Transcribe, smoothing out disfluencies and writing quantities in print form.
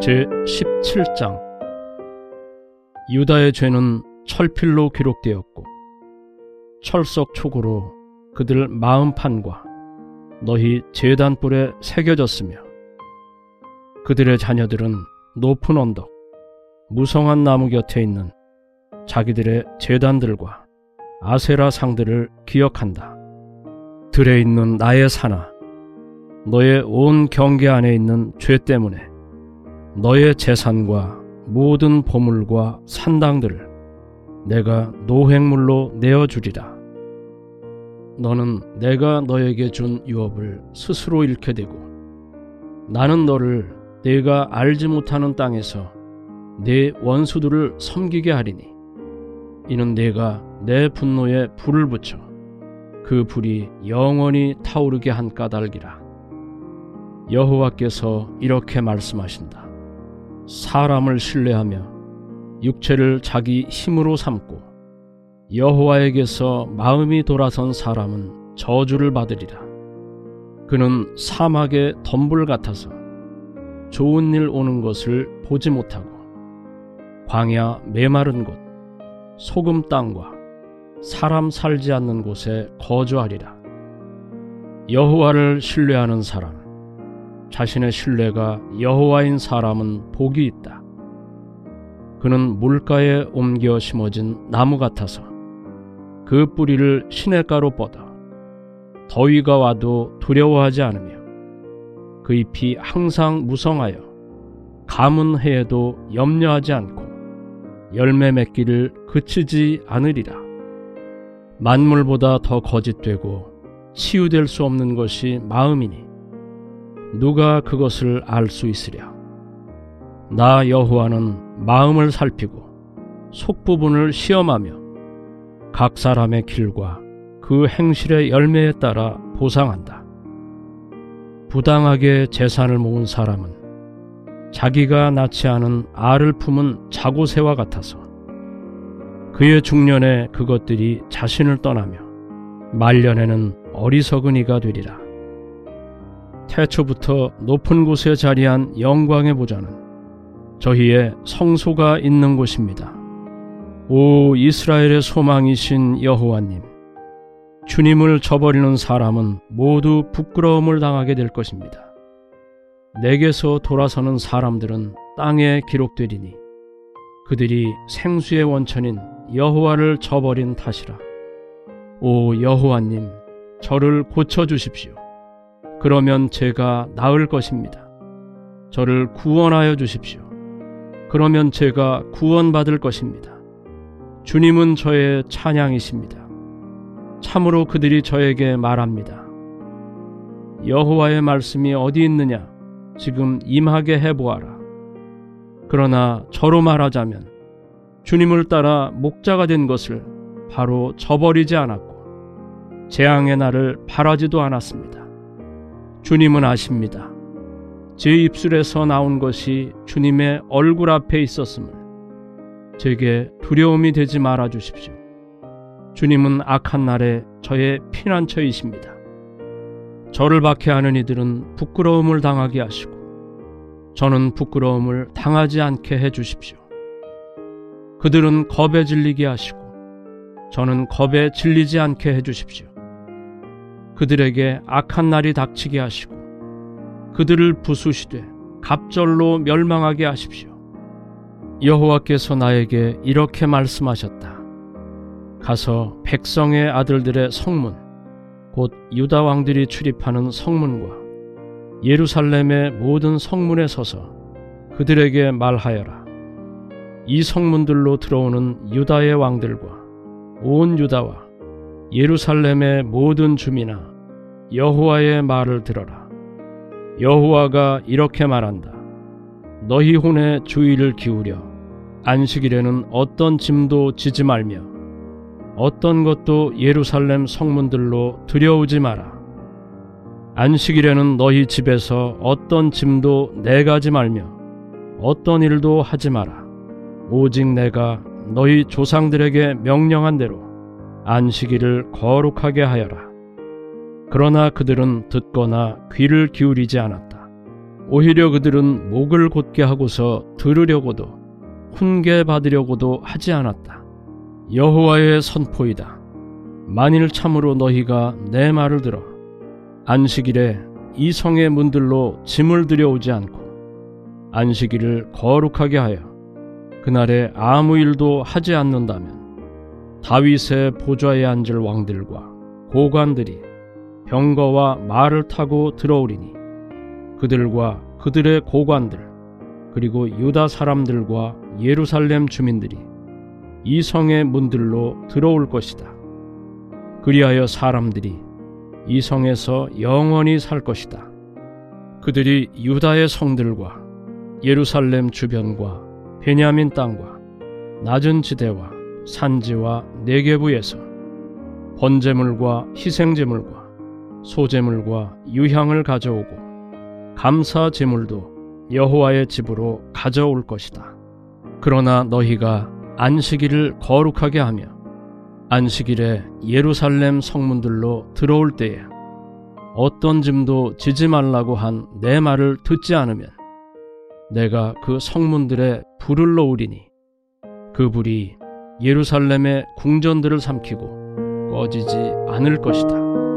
제17장. 유다의 죄는 철필로 기록되었고 철석촉으로 그들 마음판과 너희 제단뿔에 새겨졌으며 그들의 자녀들은 높은 언덕 무성한 나무 곁에 있는 자기들의 제단들과 아세라 상들을 기억한다. 들에 있는 나의 산아, 너의 온 경계 안에 있는 죄 때문에 너의 재산과 모든 보물과 산당들을 내가 노획물로 내어주리라. 너는 내가 너에게 준 유업을 스스로 잃게 되고 나는 너를 내가 알지 못하는 땅에서 내 원수들을 섬기게 하리니 이는 내가 내 분노에 불을 붙여 그 불이 영원히 타오르게 한 까닭이라. 여호와께서 이렇게 말씀하신다. 사람을 신뢰하며 육체를 자기 힘으로 삼고 여호와에게서 마음이 돌아선 사람은 저주를 받으리라. 그는 사막의 덤불 같아서 좋은 일 오는 것을 보지 못하고 광야 메마른 곳 소금 땅과 사람 살지 않는 곳에 거주하리라. 여호와를 신뢰하는 사람, 자신의 신뢰가 여호와인 사람은 복이 있다. 그는 물가에 옮겨 심어진 나무 같아서 그 뿌리를 시냇가로 뻗어 더위가 와도 두려워하지 않으며 그 잎이 항상 무성하여 가뭄 해에도 염려하지 않고 열매 맺기를 그치지 않으리라. 만물보다 더 거짓되고 치유될 수 없는 것이 마음이니 누가 그것을 알 수 있으랴. 나 여호와는 마음을 살피고 속부분을 시험하며 각 사람의 길과 그 행실의 열매에 따라 보상한다. 부당하게 재산을 모은 사람은 자기가 낳지 않은 알을 품은 자고새와 같아서 그의 중년에 그것들이 자신을 떠나며 말년에는 어리석은 이가 되리라. 태초부터 높은 곳에 자리한 영광의 보좌는 저희의 성소가 있는 곳입니다. 오 이스라엘의 소망이신 여호와님, 주님을 저버리는 사람은 모두 부끄러움을 당하게 될 것입니다. 내게서 돌아서는 사람들은 땅에 기록되리니 그들이 생수의 원천인 여호와를 저버린 탓이라. 오 여호와님, 저를 고쳐주십시오. 그러면 제가 나을 것입니다. 저를 구원하여 주십시오. 그러면 제가 구원받을 것입니다. 주님은 저의 찬양이십니다. 참으로 그들이 저에게 말합니다. 여호와의 말씀이 어디 있느냐? 지금 임하게 해보아라. 그러나 저로 말하자면 주님을 따라 목자가 된 것을 바로 저버리지 않았고 재앙의 날을 바라지도 않았습니다. 주님은 아십니다. 제 입술에서 나온 것이 주님의 얼굴 앞에 있었음을 제게 두려움이 되지 말아 주십시오. 주님은 악한 날에 저의 피난처이십니다. 저를 박해하는 이들은 부끄러움을 당하게 하시고 저는 부끄러움을 당하지 않게 해주십시오. 그들은 겁에 질리게 하시고 저는 겁에 질리지 않게 해주십시오. 그들에게 악한 날이 닥치게 하시고 그들을 부수시되 갑절로 멸망하게 하십시오. 여호와께서 나에게 이렇게 말씀하셨다. 가서 백성의 아들들의 성문, 곧 유다 왕들이 출입하는 성문과 예루살렘의 모든 성문에 서서 그들에게 말하여라. 이 성문들로 들어오는 유다의 왕들과 온 유다와 예루살렘의 모든 주민아, 여호와의 말을 들어라. 여호와가 이렇게 말한다. 너희 혼에 주의를 기울여 안식일에는 어떤 짐도 지지 말며 어떤 것도 예루살렘 성문들로 들여오지 마라. 안식일에는 너희 집에서 어떤 짐도 내가지 말며 어떤 일도 하지 마라. 오직 내가 너희 조상들에게 명령한 대로 안식일을 거룩하게 하여라. 그러나 그들은 듣거나 귀를 기울이지 않았다. 오히려 그들은 목을 곧게 하고서 들으려고도 훈계 받으려고도 하지 않았다. 여호와의 선포이다. 만일 참으로 너희가 내 말을 들어 안식일에 이 성의 문들로 짐을 들여오지 않고 안식일을 거룩하게 하여 그날에 아무 일도 하지 않는다면 다윗의 보좌에 앉을 왕들과 고관들이 병거와 말을 타고 들어오리니 그들과 그들의 고관들 그리고 유다 사람들과 예루살렘 주민들이 이 성의 문들로 들어올 것이다. 그리하여 사람들이 이 성에서 영원히 살 것이다. 그들이 유다의 성들과 예루살렘 주변과 베냐민 땅과 낮은 지대와 산지와 네게부에서 번제물과 희생제물과 소제물과 유향을 가져오고 감사 제물도 여호와의 집으로 가져올 것이다. 그러나 너희가 안식일을 거룩하게 하며 안식일에 예루살렘 성문들로 들어올 때에 어떤 짐도 지지 말라고 한 내 말을 듣지 않으면 내가 그 성문들에 불을 놓으리니 그 불이 예루살렘의 궁전들을 삼키고 꺼지지 않을 것이다.